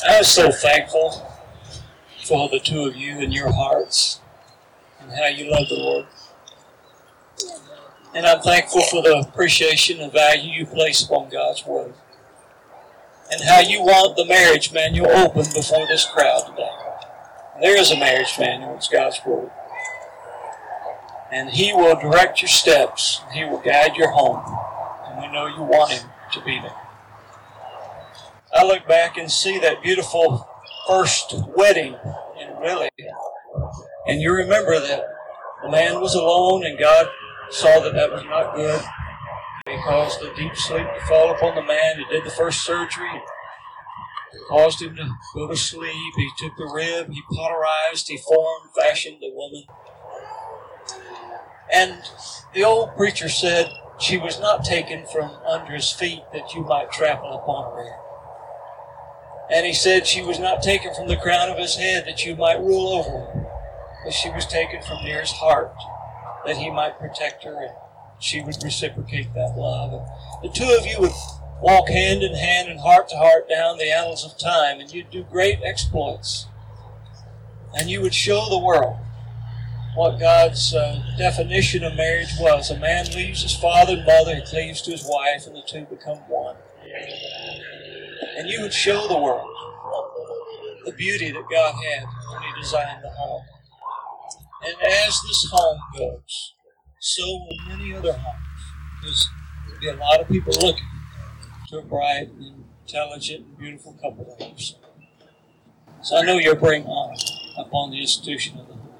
I'm so thankful for the two of you and your hearts and how you love the Lord. And I'm thankful for the appreciation and value you place upon God's Word. And how you want the marriage manual open before this crowd today. There is a marriage manual, it's God's Word. And He will direct your steps. He will guide your home. And we know you want Him to be there. I look back and see that beautiful first wedding in Willie. And you remember that the man was alone and God saw that that was not good. He caused a deep sleep to fall upon the man. He did the first surgery. Caused him to go to sleep. He took the rib. He cauterized. He formed, fashioned the woman. And the old preacher said she was not taken from under his feet that you might trample upon her. And he said she was not taken from the crown of his head that you might rule over her. But she was taken from near his heart that he might protect her and she would reciprocate that love. And the two of you would walk hand in hand and heart to heart down the annals of time, and you'd do great exploits. And you would show the world what God's definition of marriage was. A man leaves his father and mother, he cleaves to his wife, and the two become one. And you would show the world the beauty that God had when He designed the home. And as this home goes, so will many other homes. There'll be a lot of people looking to a bright and intelligent and beautiful couple like yourself. So I know you'll bring honor upon the institution of the home.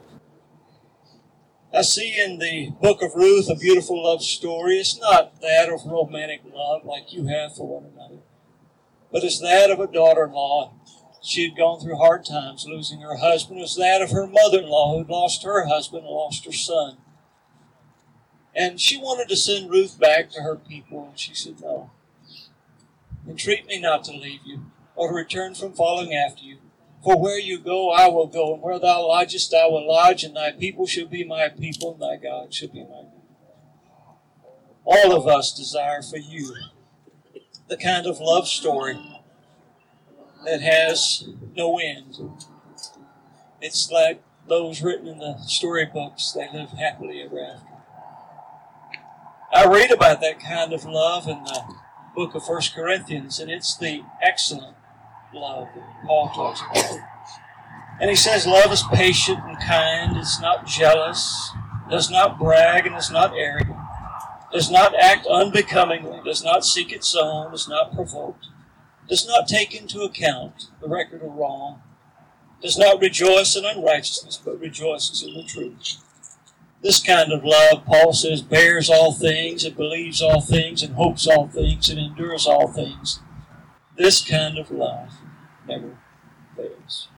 I see in the book of Ruth a beautiful love story. It's not that of romantic love like you have for one another, but it's that of a daughter-in-law. She had gone through hard times losing her husband. It was that of her mother-in-law who had lost her husband and lost her son. And she wanted to send Ruth back to her people, and she said, "No. Entreat me not to leave you, or to return from following after you. For where you go, I will go, and where thou lodgest, I will lodge, and thy people shall be my people, and thy God shall be my God." All of us desire for you the kind of love story that has no end. It's like those written in the storybooks, they live happily ever after. I read about that kind of love in the book of 1 Corinthians, and it's the excellent love that Paul talks about. And he says love is patient and kind, it's not jealous, does not brag, and is not arrogant, does not act unbecomingly, does not seek its own, is not provoked, does not take into account the record of wrong, does not rejoice in unrighteousness, but rejoices in the truth. This kind of love, Paul says, bears all things, and believes all things, and hopes all things, and endures all things. This kind of love never fails.